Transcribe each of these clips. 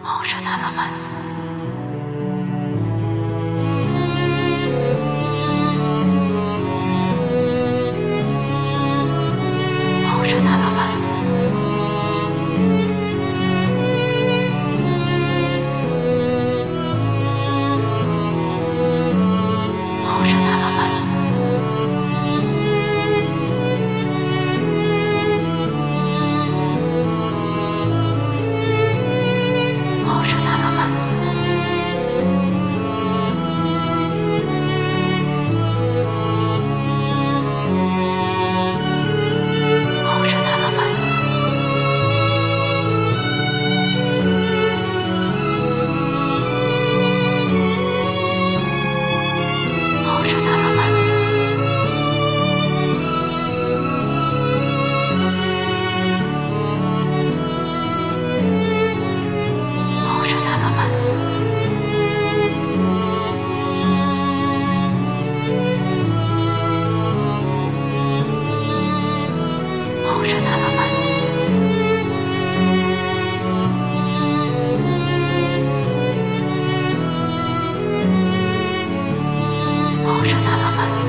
Ocean elements. Ocean elements. Ocean elements. Ocean elements. Ocean elements. Ocean elements. Ocean elements. Ocean elements. Ocean elements.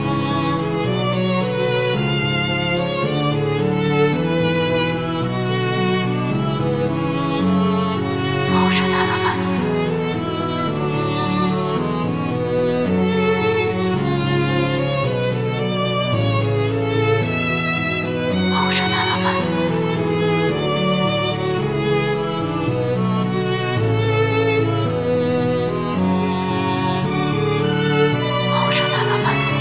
Ocean elements. Ocean elements. Ocean elements.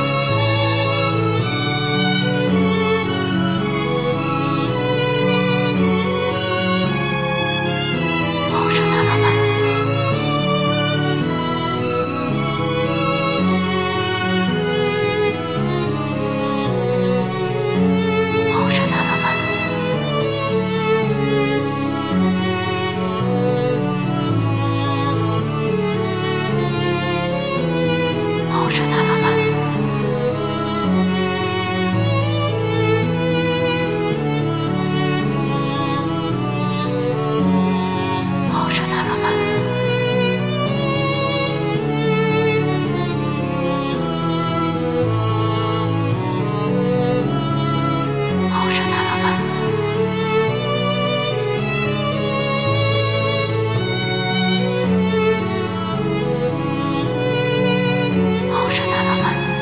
Ocean elements. Ocean elements. Ocean elements. Ocean elements. Ocean elements. Ocean elements.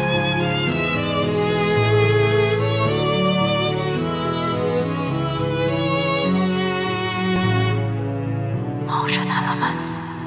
Ocean elements.